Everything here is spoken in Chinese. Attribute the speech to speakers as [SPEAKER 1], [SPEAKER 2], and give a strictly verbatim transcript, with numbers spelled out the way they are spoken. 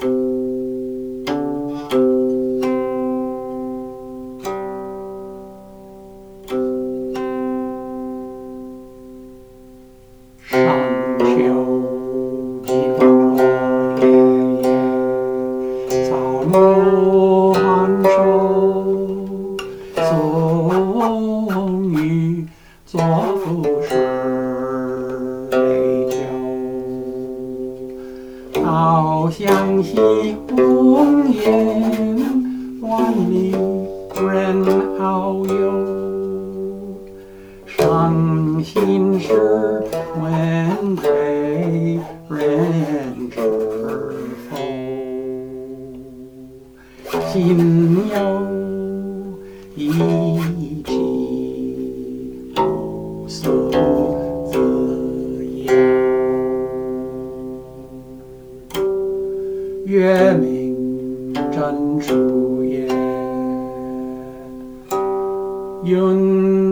[SPEAKER 1] 上秋一方落叶叶，草木寒收，送雨作赋水酒。好相惜红颜，万里人遨游。伤心事问贵人知否？心有一计，无所自由。月明真出夜，云